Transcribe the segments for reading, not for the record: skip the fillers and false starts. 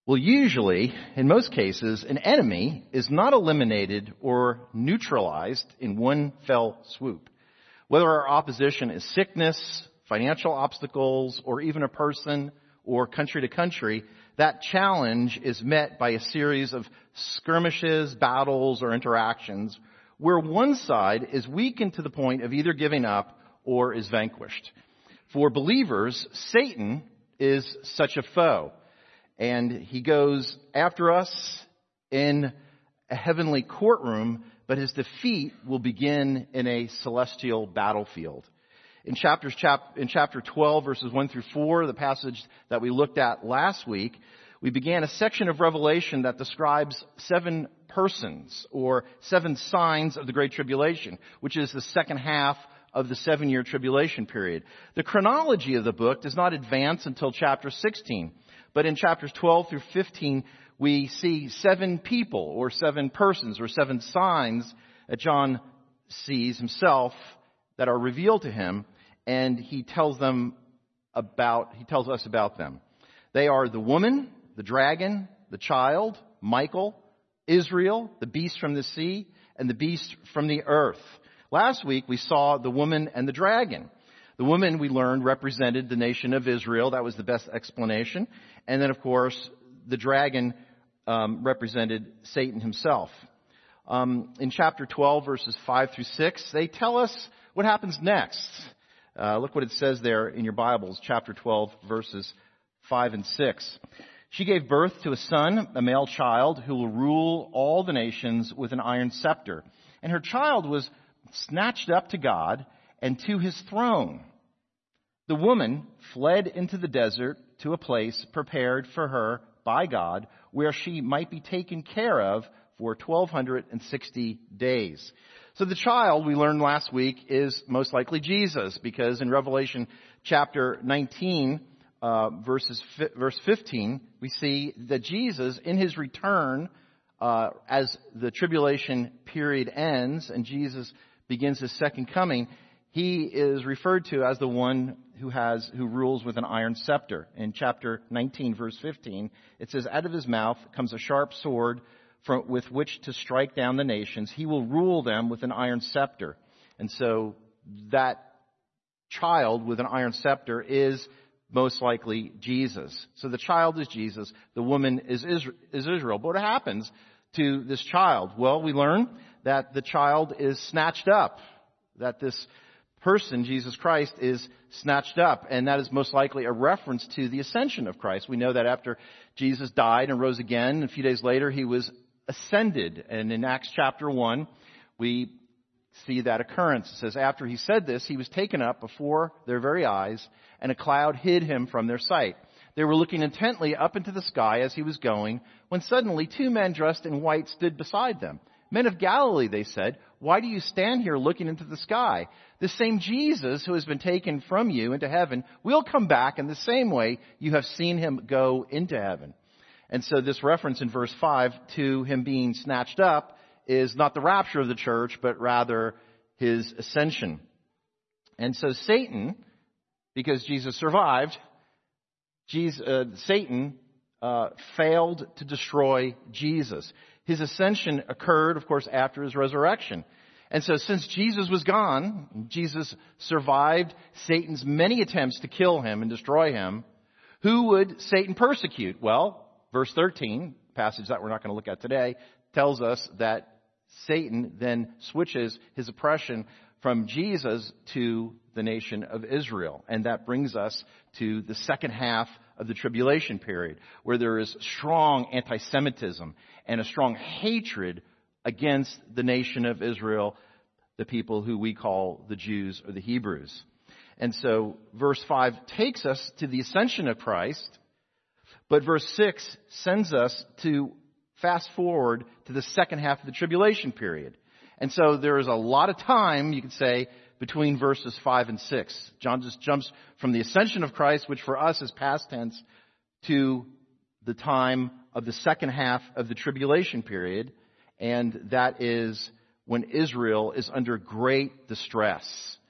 Well, usually, in most cases, an enemy is not eliminated or neutralized in one fell swoop. Whether our opposition is sickness, financial obstacles, or even a person or country to country, that challenge is met by a series of skirmishes, battles, or interactions where one side is weakened to the point of either giving up or is vanquished. For believers, Satan is such a foe, and he goes after us in a heavenly courtroom, but his defeat will begin in a celestial battlefield. In chapter 12, verses 1 through 4, the passage that we looked at last week, we began a section of Revelation that describes 7 persons or 7 signs of the Great Tribulation, which is the second half of the 7-year tribulation period. The chronology of the book does not advance until chapter 16, but in chapters 12 through 15, we see 7 people or 7 persons or 7 signs that John sees himself that are revealed to him, and he tells us about them. They are the woman, the dragon, the child, Michael, Israel, the beast from the sea, and the beast from the earth. Last week we saw the woman and the dragon. The woman, we learned, represented the nation of Israel. That was the best explanation. And then, of course, the dragon represented Satan himself. In chapter 12, verses 5 through 6, they tell us what happens next. Look what it says there in your Bibles, chapter 12, verses 5 and 6. She gave birth to a son, a male child, who will rule all the nations with an iron scepter. And her child was snatched up to God and to his throne. The woman fled into the desert to a place prepared for her by God, where she might be taken care of for 1,260 days. So the child, we learned last week, is most likely Jesus, because in Revelation chapter 19, verse 15, we see that Jesus, in his return, as the tribulation period ends and Jesus begins his second coming, he is referred to as the one who rules with an iron scepter. In chapter 19, verse 15, it says, "Out of his mouth comes a sharp sword with which to strike down the nations. He will rule them with an iron scepter." And so that child with an iron scepter is most likely Jesus. So the child is Jesus. The woman is Israel. But what happens to this child? Well, we learn that the child is snatched up. That this person, Jesus Christ, is snatched up. And that is most likely a reference to the ascension of Christ. We know that after Jesus died and rose again, a few days later he was ascended. And in Acts chapter 1, we see that occurrence. It says, "After he said this, he was taken up before their very eyes, and a cloud hid him from their sight. They were looking intently up into the sky as he was going, when suddenly 2 men dressed in white stood beside them. 'Men of Galilee,' they said, 'why do you stand here looking into the sky? The same Jesus who has been taken from you into heaven will come back in the same way you have seen him go into heaven.'" And so this reference in verse 5 to him being snatched up is not the rapture of the church, but rather his ascension. And so Satan, because Jesus survived, Satan failed to destroy Jesus. His ascension occurred, of course, after his resurrection. And so since Jesus was gone, Jesus survived Satan's many attempts to kill him and destroy him. Who would Satan persecute? Well, verse 13, passage that we're not going to look at today, tells us that Satan then switches his oppression from Jesus to the nation of Israel. And that brings us to the second half of the tribulation period, where there is strong anti-Semitism and a strong hatred against the nation of Israel, the people who we call the Jews or the Hebrews. And so verse 5 takes us to the ascension of Christ, but verse 6 sends us to fast forward to the second half of the tribulation period. And so there is a lot of time, you could say, between verses 5 and 6. John just jumps from the ascension of Christ, which for us is past tense, to the time of the second half of the tribulation period. And that is when Israel is under great distress.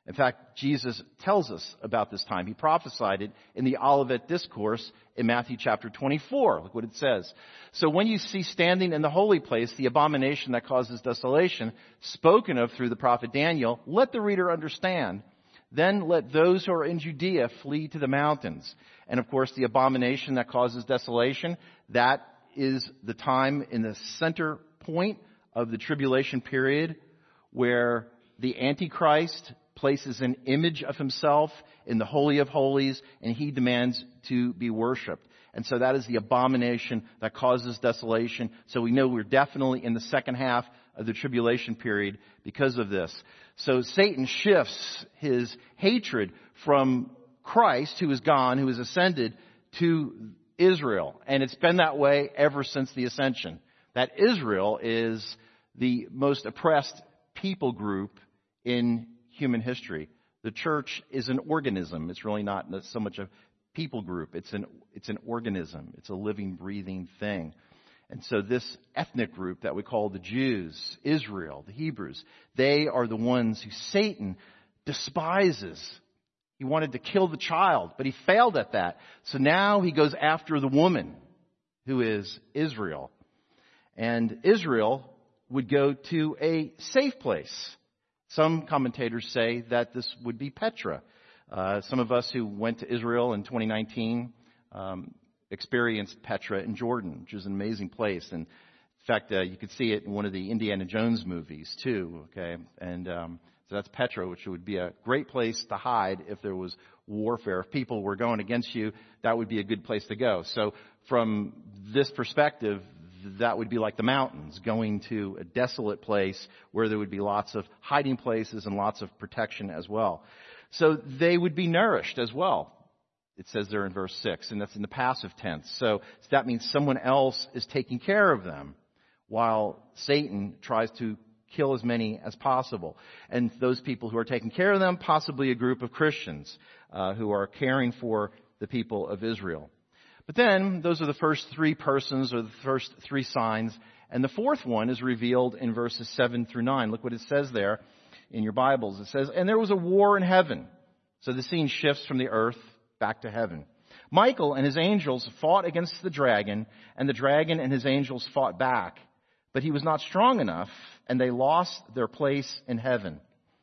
In fact, Jesus tells us about this time. He prophesied it in the Olivet Discourse in Matthew chapter 24. Look what it says. So when you see standing in the holy place the abomination that causes desolation, spoken of through the prophet Daniel, let the reader understand. Then let those who are in Judea flee to the mountains. And of course, the abomination that causes desolation, that is the time in the center point of the tribulation period where the Antichrist places an image of himself in the Holy of Holies, and he demands to be worshipped. And so that is the abomination that causes desolation. So we know we're definitely in the second half of the tribulation period because of this. So Satan shifts his hatred from Christ, who is gone, who is ascended, to Israel. And it's been that way ever since the ascension. That Israel is the most oppressed people group in human history. The church is an organism. It's really not so much a people group. It's an organism. It's a living, breathing thing. And so this ethnic group that we call the Jews, Israel, the Hebrews, they are the ones who Satan despises. He wanted to kill the child, but he failed at that. So now he goes after the woman, who is Israel. And Israel would go to a safe place. Some commentators say that this would be Petra. Some of us who went to Israel in 2019 experienced Petra in Jordan, which is an amazing place. And in fact, you could see it in one of the Indiana Jones movies too. Okay, and so that's Petra, which would be a great place to hide if there was warfare. If people were going against you, that would be a good place to go. So from this perspective, that would be like the mountains, going to a desolate place where there would be lots of hiding places and lots of protection as well. So they would be nourished as well. It says there in verse 6, and that's in the passive tense. So that means someone else is taking care of them while Satan tries to kill as many as possible. And those people who are taking care of them, possibly a group of Christians who are caring for the people of Israel. But then, those are the first three persons, or the first three signs. And the fourth one is revealed in verses 7 through 9. Look what it says there in your Bibles. It says, and there was a war in heaven. So the scene shifts from the earth back to heaven. Michael and his angels fought against the dragon, and the dragon and his angels fought back. But he was not strong enough, and they lost their place in heaven.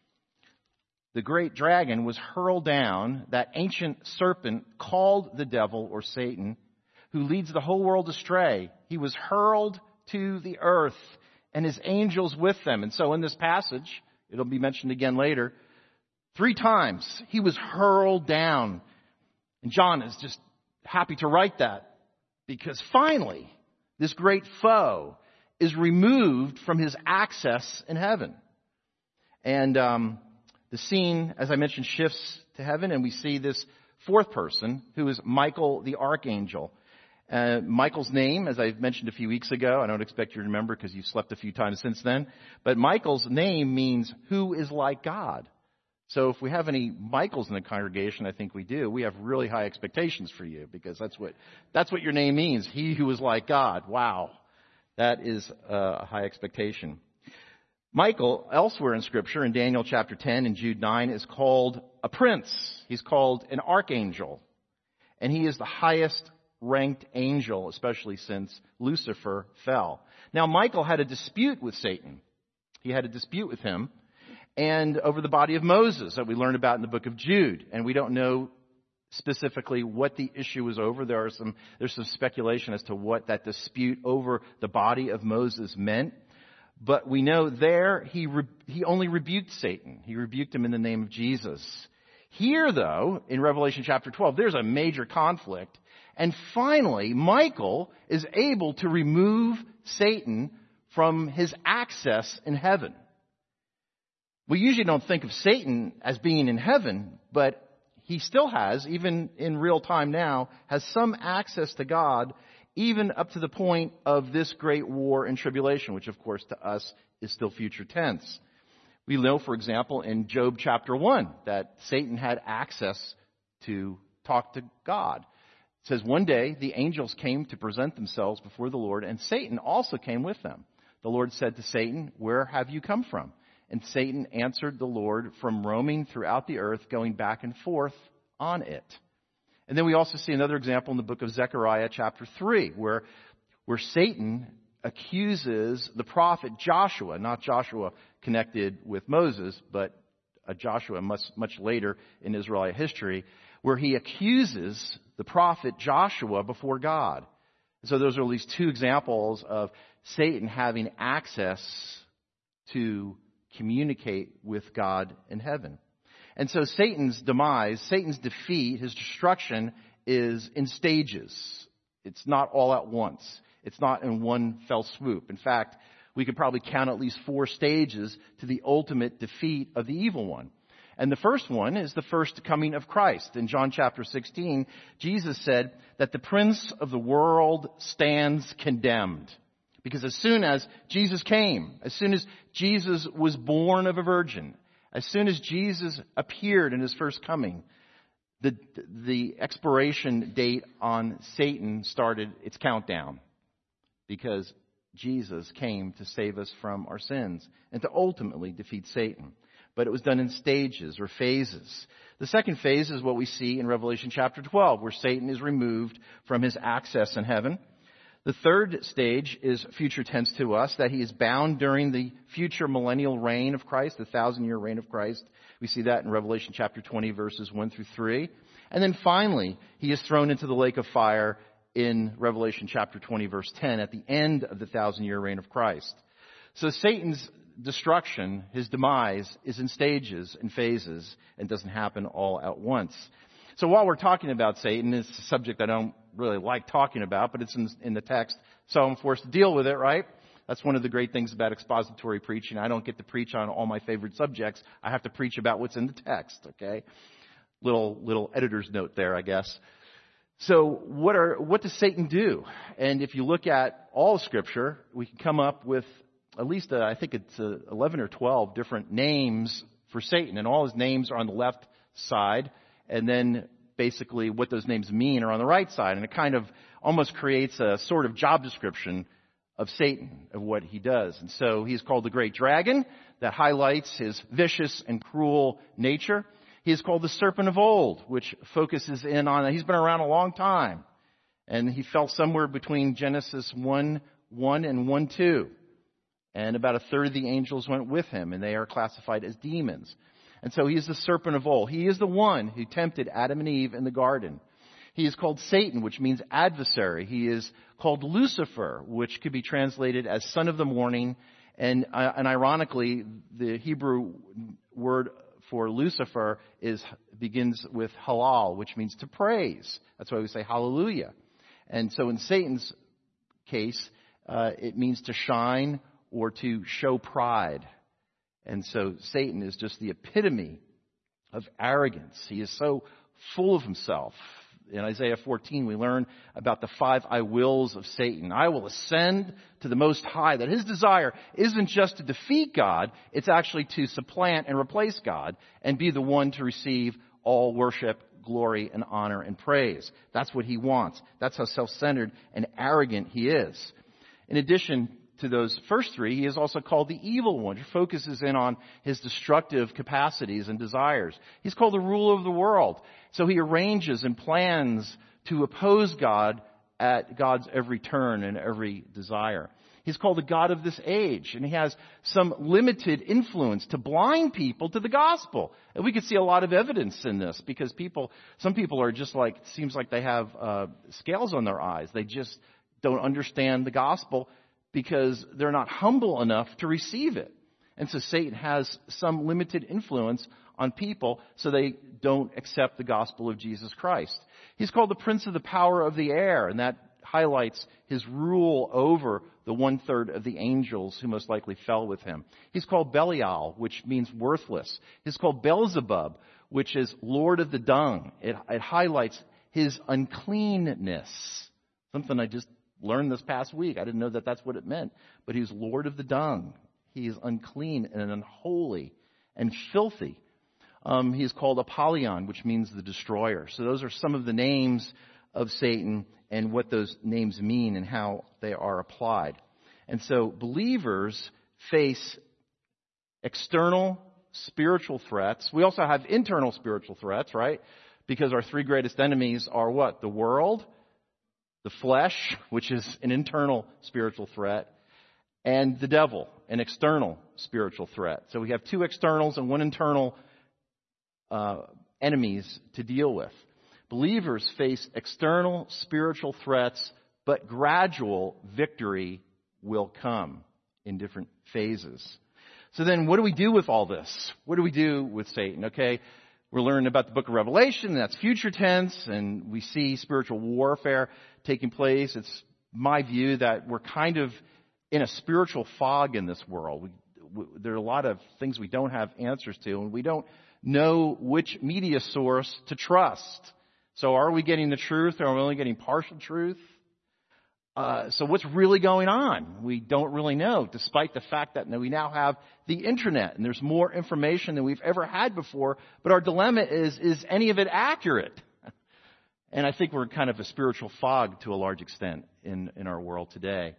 The great dragon was hurled down, that ancient serpent called the devil or Satan, who leads the whole world astray. He was hurled to the earth and his angels with them. And so in this passage, it'll be mentioned again later, 3 times he was hurled down. And John is just happy to write that because finally this great foe is removed from his access in heaven. And the scene, as I mentioned, shifts to heaven, and we see this fourth person, who is Michael the Archangel. Michael's name, as I mentioned a few weeks ago, I don't expect you to remember because you've slept a few times since then, but Michael's name means who is like God. So if we have any Michaels in the congregation, I think we do, we have really high expectations for you because that's what your name means, he who is like God. Wow, that is a high expectation. Michael, elsewhere in Scripture, in Daniel chapter 10 and Jude 9, is called a prince. He's called an archangel. And he is the highest ranked angel, especially since Lucifer fell. Now, Michael had a dispute with Satan. He had a dispute with him and over the body of Moses that we learn about in the book of Jude. And we don't know specifically what the issue was over. There's some speculation as to what that dispute over the body of Moses meant. But we know there he only rebuked Satan. He rebuked him in the name of Jesus. Here, though, in Revelation chapter 12, there's a major conflict. And finally, Michael is able to remove Satan from his access in heaven. We usually don't think of Satan as being in heaven, but he still has, even in real time now, has some access to God, even up to the point of this great war and tribulation, which of course to us is still future tense. We know, for example, in Job chapter 1, that Satan had access to talk to God. It says one day the angels came to present themselves before the Lord, and Satan also came with them. The Lord said to Satan, "Where have you come from?" And Satan answered the Lord from roaming throughout the earth, going back and forth on it. And then we also see another example in the book of Zechariah chapter 3, where Satan accuses the prophet Joshua, not Joshua connected with Moses, but Joshua much later in Israelite history, where he accuses the prophet Joshua before God. So those are at least two examples of Satan having access to communicate with God in heaven. And so Satan's demise, Satan's defeat, his destruction is in stages. It's not all at once. It's not in one fell swoop. In fact, we could probably count at least 4 stages to the ultimate defeat of the evil one. And the first one is the first coming of Christ. In John chapter 16, Jesus said that the prince of the world stands condemned. Because as soon as Jesus came, as soon as Jesus was born of a virgin, as soon as Jesus appeared in his first coming, the expiration date on Satan started its countdown. Because Jesus came to save us from our sins and to ultimately defeat Satan. But it was done in stages or phases. The second phase is what we see in Revelation chapter 12, where Satan is removed from his access in heaven. The third stage is future tense to us, that he is bound during the future millennial reign of Christ, the 1,000-year reign of Christ. We see that in Revelation chapter 20, verses 1 through 3. And then finally, he is thrown into the lake of fire in Revelation chapter 20, verse 10, at the end of the 1,000-year reign of Christ. So Satan's destruction, his demise, is in stages and phases and doesn't happen all at once. So while we're talking about Satan, it's a subject I don't really like talking about, but it's in the text, so I'm forced to deal with it, right? That's one of the great things about expository preaching. I don't get to preach on all my favorite subjects. I have to preach about what's in the text, okay? Little editor's note there, I guess. So what does Satan do? And if you look at all of Scripture, we can come up with at least, I think it's 11 or 12 different names for Satan. And all his names are on the left side. And then basically what those names mean are on the right side. And it kind of almost creates a sort of job description of Satan, of what he does. And so he's called the Great Dragon. That highlights his vicious and cruel nature. He is called the Serpent of Old, which focuses in on, he's been around a long time. And he fell somewhere between Genesis 1:1 and 1:2. And about a third of the angels went with him, and they are classified as demons. And so he is the serpent of old. He is the one who tempted Adam and Eve in the garden. He is called Satan, which means adversary. He is called Lucifer, which could be translated as son of the morning. And ironically, the Hebrew word for Lucifer begins with halal, which means to praise. That's why we say hallelujah. And so in Satan's case, it means to shine or to show pride. And so Satan is just the epitome of arrogance. He is so full of himself. In Isaiah 14, we learn about the 5 I wills of Satan. I will ascend to the Most High. That his desire isn't just to defeat God, it's actually to supplant and replace God and be the one to receive all worship, glory, and honor and praise. That's what he wants. That's how self-centered and arrogant he is. In addition to those first 3, he is also called the evil one, who focuses in on his destructive capacities and desires. He's called the ruler of the world. So he arranges and plans to oppose God at God's every turn and every desire. He's called the God of this age, and he has some limited influence to blind people to the gospel. And we could see a lot of evidence in this, because some people are just like, it seems like they have scales on their eyes. They just don't understand the gospel because they're not humble enough to receive it. And so Satan has some limited influence on people so they don't accept the gospel of Jesus Christ. He's called the prince of the power of the air, and that highlights his rule over the 1/3 of the angels who most likely fell with him. He's called Belial, which means worthless. He's called Beelzebub, which is Lord of the dung. It highlights his uncleanness. Something I just learned this past week. I didn't know that that's what it meant. But he's Lord of the dung. He is unclean and unholy and filthy. He is called Apollyon, which means the destroyer. So those are some of the names of Satan and what those names mean and how they are applied. And so believers face external spiritual threats. We also have internal spiritual threats, right? Because our three greatest enemies are what? The world, the flesh, which is an internal spiritual threat, and the devil, an external spiritual threat. So we have two externals and one internal enemies to deal with. Believers face external spiritual threats, but gradual victory will come in different phases. So then what do we do with all this? What do we do with Satan? Okay, we're learning about the book of Revelation, and that's future tense, and we see spiritual warfare taking place. It's my view that we're kind of in a spiritual fog in this world. There are a lot of things we don't have answers to, and we don't know which media source to trust. So are we getting the truth, or are we only getting partial truth? So what's really going on? We don't really know, despite the fact that we now have the internet, and there's more information than we've ever had before. But our dilemma is any of it accurate? And I think we're kind of a spiritual fog to a large extent in our world today.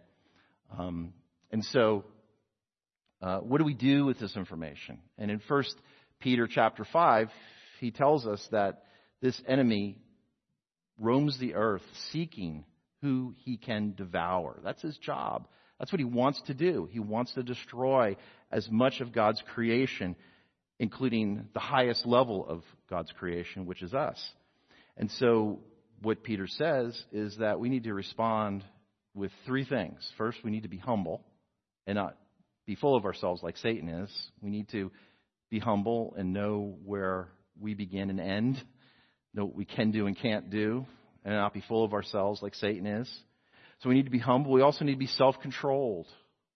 And so what do we do with this information? And in 1 Peter chapter 5, he tells us that this enemy roams the earth seeking who he can devour. That's his job. That's what he wants to do. He wants to destroy as much of God's creation, including the highest level of God's creation, which is us. And so what Peter says is that we need to respond with three things. First, we need to be humble and not be full of ourselves like Satan is. We need to be humble and know where we begin and end, know what we can do and can't do, and not be full of ourselves like Satan is. So we need to be humble. We also need to be self-controlled.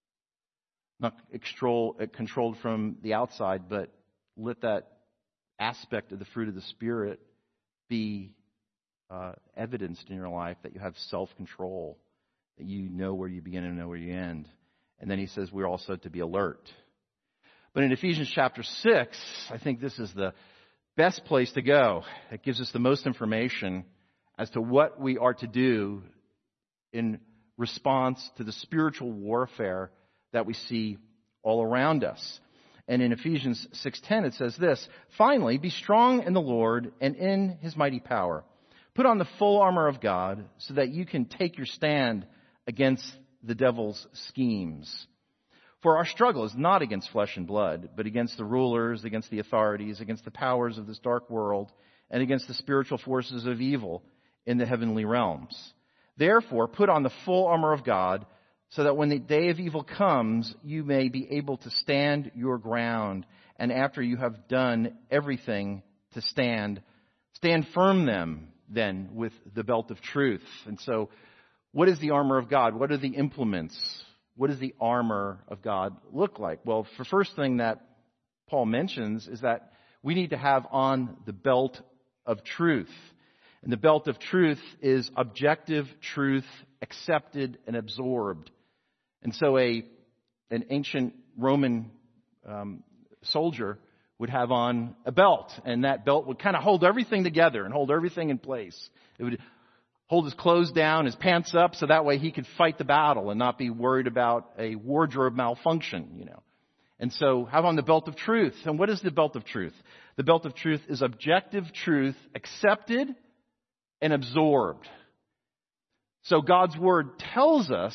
Not controlled from the outside, but let that aspect of the fruit of the Spirit be evidenced in your life, that you have self-control, that you know where you begin and know where you end. And then he says we're also to be alert. But in Ephesians chapter 6, I think this is the best place to go. It gives us the most information as to what we are to do in response to the spiritual warfare that we see all around us. And in Ephesians 6:10 it says this, "Finally, be strong in the Lord and in his mighty power. Put on the full armor of God so that you can take your stand against the devil's schemes. For our struggle is not against flesh and blood, but against the rulers, against the authorities, against the powers of this dark world, and against the spiritual forces of evil in the heavenly realms. Therefore, put on the full armor of God, so that when the day of evil comes, you may be able to stand your ground. And after you have done everything to stand firm then with the belt of truth." And so, what is the armor of God? What are the implements? What does the armor of God look like? Well, the first thing that Paul mentions is that we need to have on the belt of truth. And the belt of truth is objective truth, accepted and absorbed. And so an ancient Roman soldier would have on a belt, and that belt would kind of hold everything together and hold everything in place. It would hold his clothes down, his pants up, so that way he could fight the battle and not be worried about a wardrobe malfunction, And so have on the belt of truth. And what is the belt of truth? The belt of truth is objective truth, accepted and absorbed. So God's Word tells us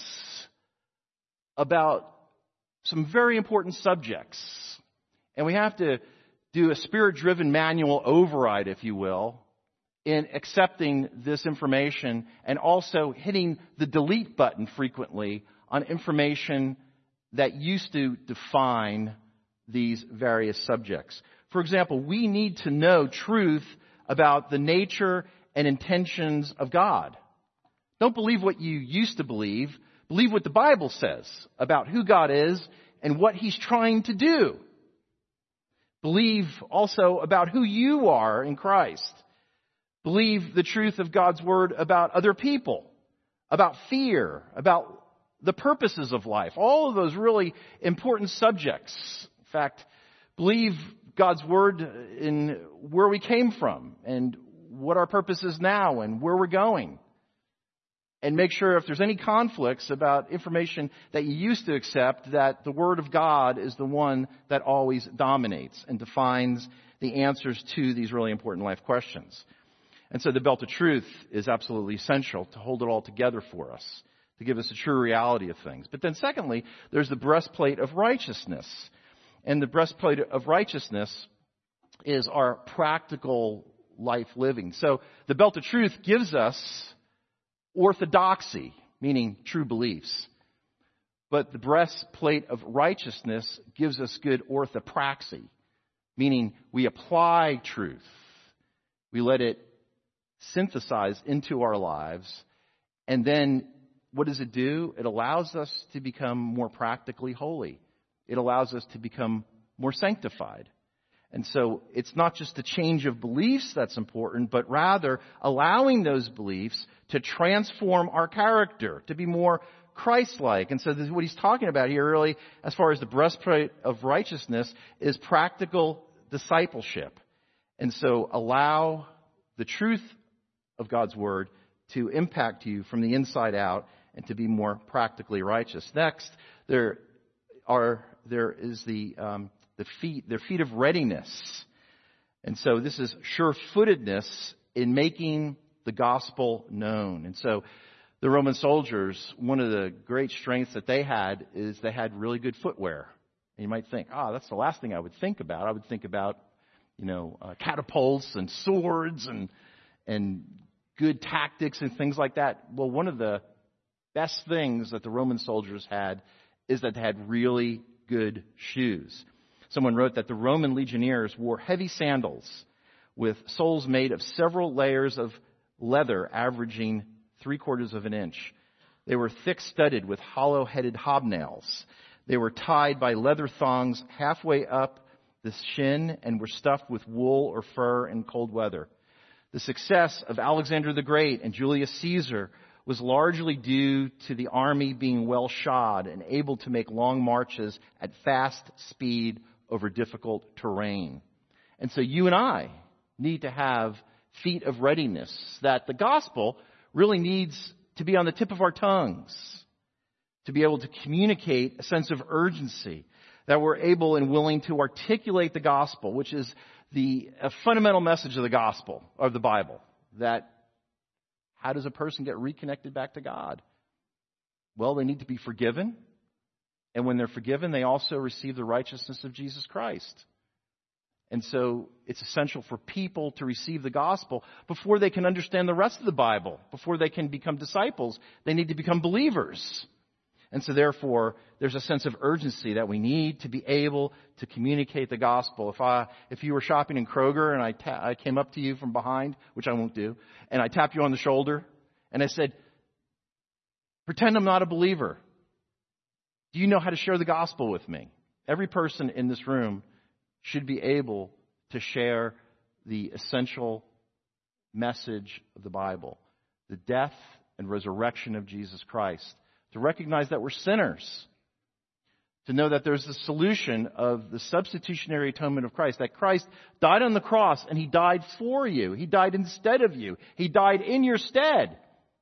about some very important subjects. And we have to do a Spirit-driven manual override, if you will, in accepting this information and also hitting the delete button frequently on information that used to define these various subjects. For example, we need to know truth about the nature and intentions of God. Don't believe what you used to believe. Believe what the Bible says about who God is and what He's trying to do. Believe also about who you are in Christ. Believe the truth of God's Word about other people, about fear, about the purposes of life. All of those really important subjects. In fact, believe God's Word in where we came from and what our purpose is now and where we're going. and make sure if there's any conflicts about information that you used to accept, that the Word of God is the one that always dominates and defines the answers to these really important life questions. And so the belt of truth is absolutely essential to hold it all together for us, to give us a true reality of things. But then secondly, there's the breastplate of righteousness. And the breastplate of righteousness is our practical life living. So the belt of truth gives us orthodoxy, meaning true beliefs. But the breastplate of righteousness gives us good orthopraxy, meaning we apply truth. We let it synthesize into our lives. And then what does it do? It allows us to become more practically holy. It allows us to become more sanctified. And so it's not just a change of beliefs that's important, but rather allowing those beliefs to transform our character, to be more Christ-like. And so this is what he's talking about here really, as far as the breastplate of righteousness, is practical discipleship. And so allow the truth of God's Word to impact you from the inside out and to be more practically righteous. Next, there is their feet of readiness. And so this is sure-footedness in making the gospel known. And so the Roman soldiers, one of the great strengths that they had is they had really good footwear. And you might think, that's the last thing I would think about. I would think about, catapults and swords and good tactics and things like that. Well, one of the best things that the Roman soldiers had is that they had really good shoes. Someone wrote that the Roman legionnaires wore heavy sandals with soles made of several layers of leather averaging 3/4 of an inch. They were thick-studded with hollow-headed hobnails. They were tied by leather thongs halfway up the shin and were stuffed with wool or fur in cold weather. The success of Alexander the Great and Julius Caesar was largely due to the army being well shod and able to make long marches at fast speed over difficult terrain. And so you and I need to have feet of readiness, that the gospel really needs to be on the tip of our tongues, to be able to communicate a sense of urgency, that we're able and willing to articulate the gospel, which is a fundamental message of the gospel, of the Bible, that how does a person get reconnected back to God? Well, they need to be forgiven. And when they're forgiven, they also receive the righteousness of Jesus Christ. And so it's essential for people to receive the gospel before they can understand the rest of the Bible. Before they can become disciples, they need to become believers. And so therefore, there's a sense of urgency that we need to be able to communicate the gospel. If you were shopping in Kroger and I came up to you from behind, which I won't do, and I tapped you on the shoulder and I said, pretend I'm not a believer. Do you know how to share the gospel with me? Every person in this room should be able to share the essential message of the Bible, the death and resurrection of Jesus Christ, to recognize that we're sinners, to know that there's the solution of the substitutionary atonement of Christ, that Christ died on the cross and He died for you. He died instead of you. He died in your stead.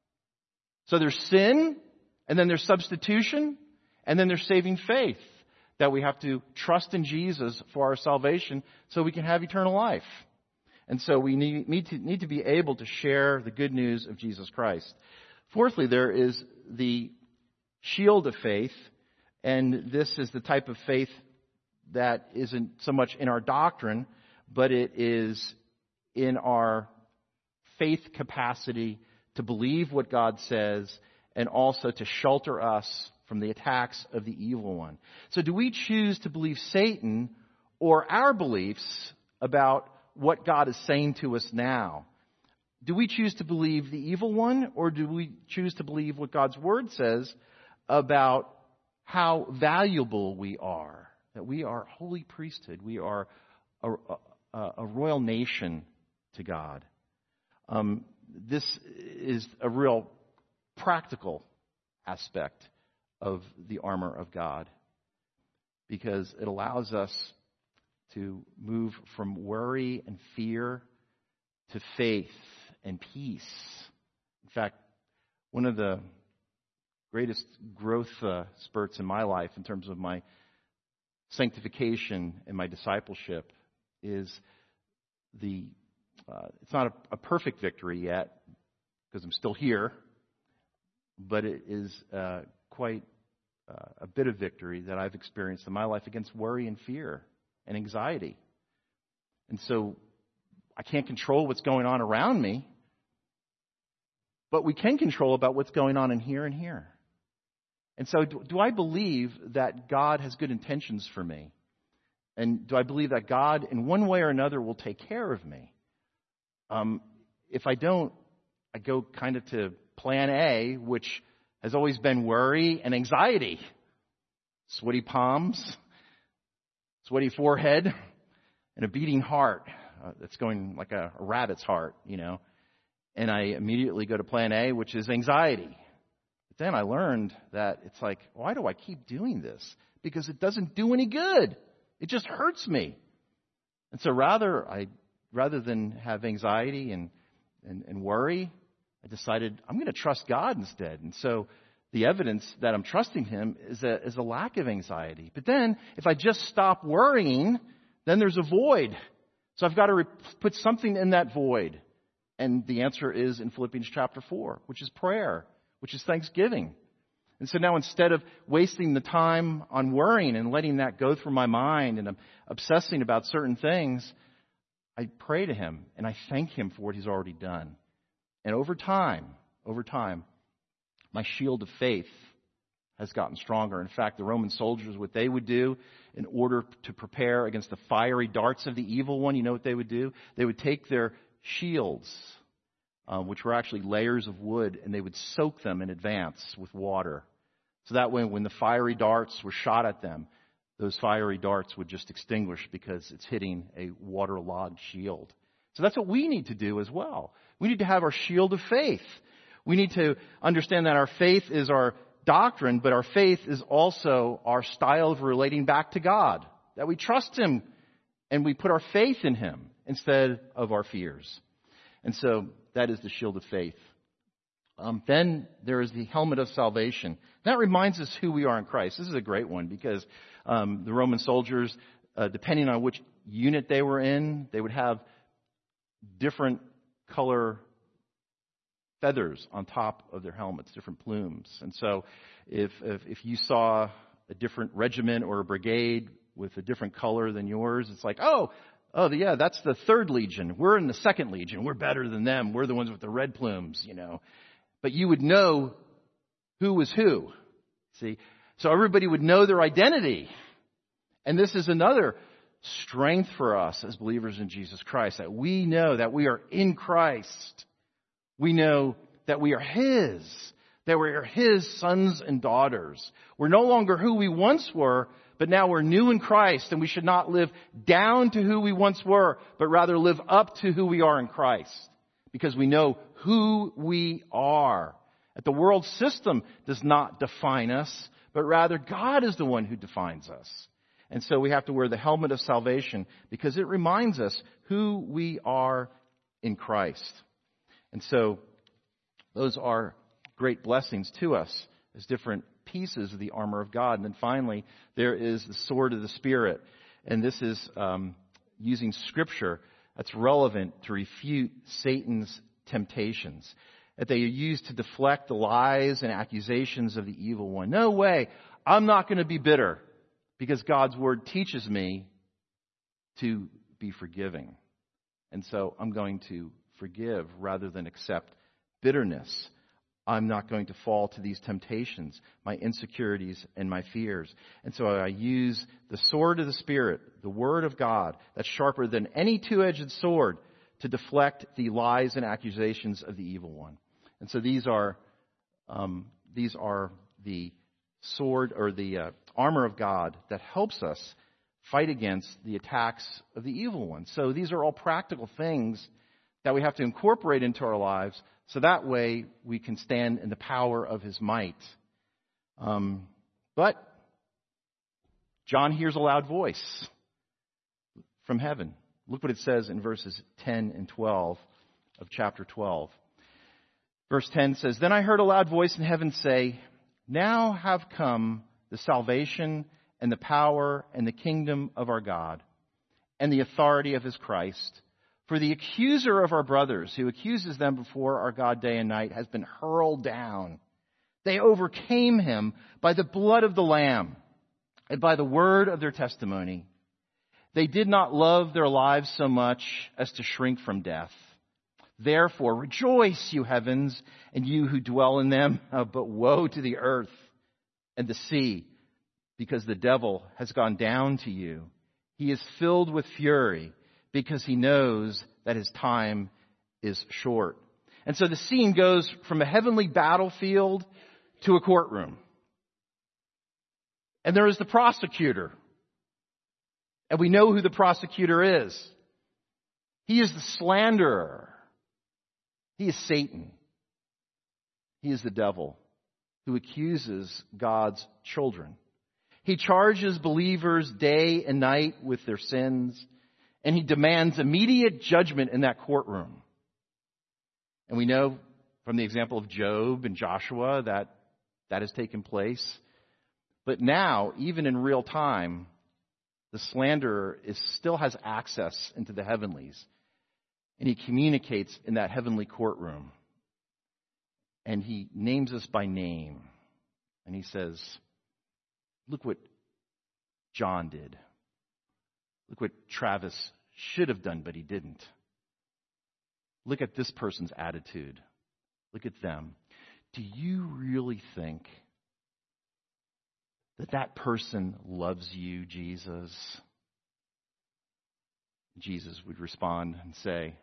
So there's sin, and then there's substitution, and then there's saving faith, that we have to trust in Jesus for our salvation so we can have eternal life. And so we need to be able to share the good news of Jesus Christ. Fourthly, there is the shield of faith, and this is the type of faith that isn't so much in our doctrine, but it is in our faith capacity to believe what God says and also to shelter us from the attacks of the evil one. So do we choose to believe Satan or our beliefs about what God is saying to us now? Do we choose to believe the evil one, or do we choose to believe what God's Word says about how valuable we are? That we are a holy priesthood. We are a royal nation to God. This is a real practical aspect of the armor of God, because it allows us to move from worry and fear to faith and peace. In fact, One of the greatest growth spurts in my life in terms of my sanctification and my discipleship is it's not a perfect victory yet because I'm still here, but it is quite a bit of victory that I've experienced in my life against worry and fear and anxiety. And so I can't control what's going on around me, but we can control about what's going on in here and here. And so do I believe that God has good intentions for me? And do I believe that God, in one way or another, will take care of me? If I don't, I go kind of to plan A, which has always been worry and anxiety. Sweaty palms, sweaty forehead, and a beating heart that's going like a rabbit's heart, And I immediately go to plan A, which is anxiety. But then I learned that it's like, why do I keep doing this? Because it doesn't do any good. It just hurts me. And so rather than have anxiety and worry, I decided I'm going to trust God instead. And so the evidence that I'm trusting Him is a lack of anxiety. But then if I just stop worrying, then there's a void. So I've got to put something in that void. And the answer is in Philippians chapter 4, which is prayer, which is thanksgiving. And so now instead of wasting the time on worrying and letting that go through my mind and obsessing about certain things, I pray to Him and I thank Him for what He's already done. And over time, my shield of faith has gotten stronger. In fact, the Roman soldiers, what they would do in order to prepare against the fiery darts of the evil one, you know what they would do? They would take their shields, which were actually layers of wood, and they would soak them in advance with water. So that way, when the fiery darts were shot at them, those fiery darts would just extinguish because it's hitting a waterlogged shield. So that's what we need to do as well. We need to have our shield of faith. We need to understand that our faith is our doctrine, but our faith is also our style of relating back to God. That we trust Him and we put our faith in Him instead of our fears. And so that is the shield of faith. Then there is the helmet of salvation. That reminds us who we are in Christ. This is a great one because the Roman soldiers, depending on which unit they were in, they would have different color feathers on top of their helmets, different plumes. And so if you saw a different regiment or a brigade with a different color than yours, it's like, oh yeah, that's the 3rd Legion. We're in the 2nd Legion. We're better than them. We're the ones with the red plumes, But you would know who was who. See? So everybody would know their identity. And this is another strength for us as believers in Jesus Christ, that we know that we are in Christ. We know that we are His, that we are His sons and daughters. We're no longer who we once were, but now we're new in Christ, and we should not live down to who we once were, but rather live up to who we are in Christ, because we know who we are. That the world system does not define us, but rather God is the one who defines us. And so we have to wear the helmet of salvation because it reminds us who we are in Christ. And so those are great blessings to us as different pieces of the armor of God. And then finally, there is the sword of the Spirit. And this is using Scripture that's relevant to refute Satan's temptations. That they are used to deflect the lies and accusations of the evil one. No way. I'm not going to be bitter because God's Word teaches me to be forgiving. And so I'm going to forgive rather than accept bitterness. I'm not going to fall to these temptations, my insecurities and my fears. And so I use the sword of the Spirit, the Word of God, that's sharper than any two-edged sword, to deflect the lies and accusations of the evil one. And so these are the sword or the armor of God that helps us fight against the attacks of the evil one. So these are all practical things that we have to incorporate into our lives so that way we can stand in the power of His might. But John hears a loud voice from heaven. Look what it says in verses 10 and 12 of chapter 12. Verse 10 says, "Then I heard a loud voice in heaven say, 'Now have come the salvation and the power and the kingdom of our God and the authority of his Christ. For the accuser of our brothers, who accuses them before our God day and night, has been hurled down. They overcame him by the blood of the Lamb and by the word of their testimony. They did not love their lives so much as to shrink from death. Therefore, rejoice, you heavens, and you who dwell in them. But woe to the earth and the sea, because the devil has gone down to you. He is filled with fury, because he knows that his time is short.'" And so the scene goes from a heavenly battlefield to a courtroom. And there is the prosecutor. And we know who the prosecutor is. He is the slanderer. He is Satan. He is the devil who accuses God's children. He charges believers day and night with their sins, and he demands immediate judgment in that courtroom. And we know from the example of Job and Joshua that has taken place. But now, even in real time, the slanderer still has access into the heavenlies. And he communicates in that heavenly courtroom. And he names us by name. And he says, "Look what John did. Look what Travis should have done, but he didn't. Look at this person's attitude. Look at them. Do you really think that person loves you, Jesus?" Jesus would respond and say,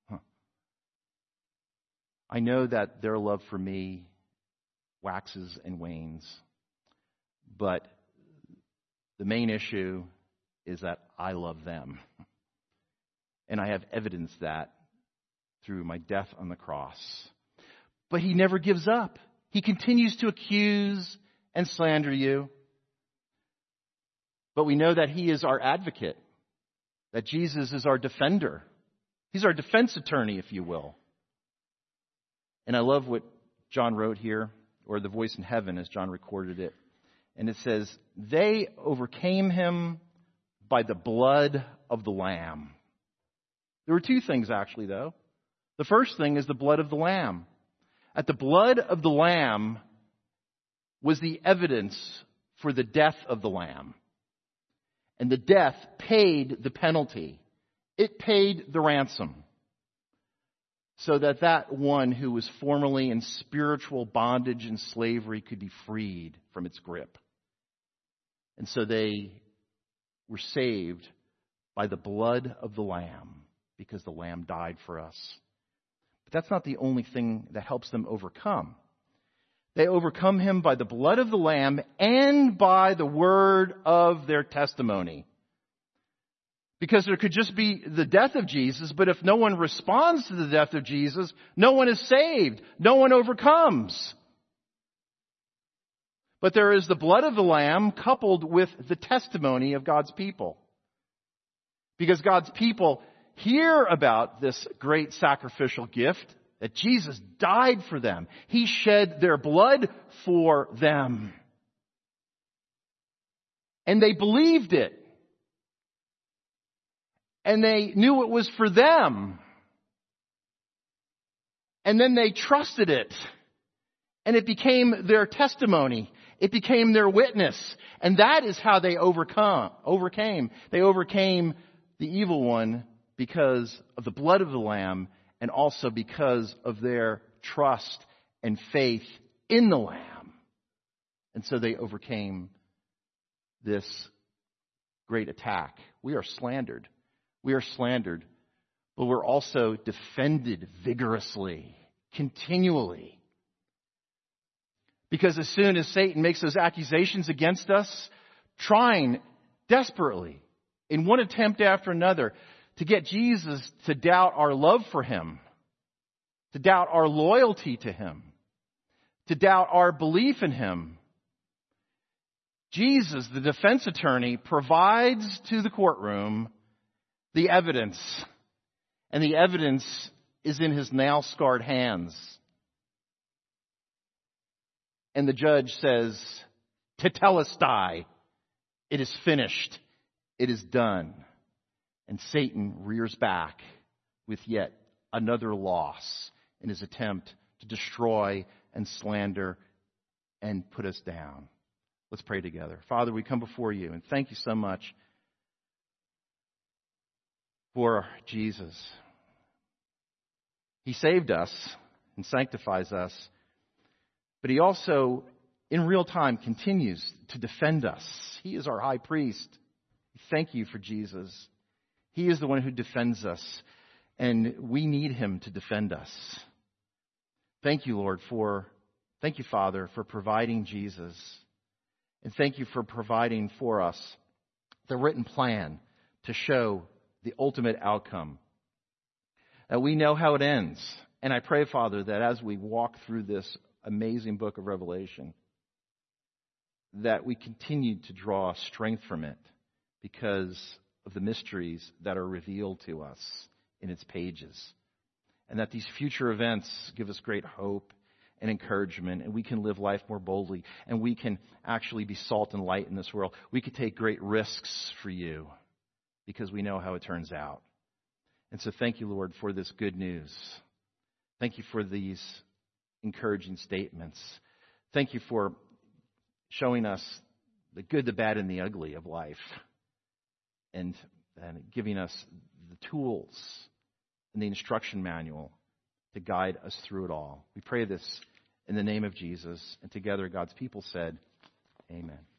"I know that their love for me waxes and wanes, but the main issue is that I love them. And I have evidence that through my death on the cross." But he never gives up. He continues to accuse and slander you. But we know that he is our advocate, that Jesus is our defender. He's our defense attorney, if you will. And I love what John wrote here, or the voice in heaven as John recorded it. And it says, "They overcame him by the blood of the Lamb." There were two things actually, though. The first thing is the blood of the Lamb. At the blood of the Lamb was the evidence for the death of the Lamb. And the death paid the penalty. It paid the ransom. So that one who was formerly in spiritual bondage and slavery could be freed from its grip. And so they were saved by the blood of the Lamb, because the Lamb died for us. But that's not the only thing that helps them overcome. They overcome him by the blood of the Lamb and by the word of their testimony. Because there could just be the death of Jesus, but if no one responds to the death of Jesus, no one is saved. No one overcomes. But there is the blood of the Lamb coupled with the testimony of God's people. Because God's people hear about this great sacrificial gift, that Jesus died for them. He shed their blood for them. And they believed it. And they knew it was for them. And then they trusted it. And it became their testimony. It became their witness. And that is how they overcame. They overcame the evil one because of the blood of the Lamb, and also because of their trust and faith in the Lamb. And so they overcame this great attack. We are slandered. We are slandered, but we're also defended vigorously, continually. Because as soon as Satan makes those accusations against us, trying desperately, in one attempt after another, to get Jesus to doubt our love for him, to doubt our loyalty to him, to doubt our belief in him, Jesus, the defense attorney, provides to the courtroom the evidence. And the evidence is in his nail-scarred hands. And the judge says, Tetelestai, it is finished. It is done. And Satan rears back with yet another loss in his attempt to destroy and slander and put us down. Let's pray together. Father, we come before you and thank you so much for Jesus. He saved us and sanctifies us, but he also, in real time, continues to defend us. He is our high priest. Thank you for Jesus. He is the one who defends us, and we need him to defend us. Thank you, Lord, thank you, Father, for providing Jesus. And thank you for providing for us the written plan to show the ultimate outcome. That we know how it ends. And I pray, Father, that as we walk through this amazing book of Revelation, that we continue to draw strength from it because of the mysteries that are revealed to us in its pages. And that these future events give us great hope and encouragement, and we can live life more boldly, and we can actually be salt and light in this world. We could take great risks for you because we know how it turns out. And so thank you, Lord, for this good news. Thank you for these encouraging statements. Thank you for showing us the good, the bad, and the ugly of life, and giving us the tools and the instruction manual to guide us through it all. We pray this in the name of Jesus, and together God's people said, amen.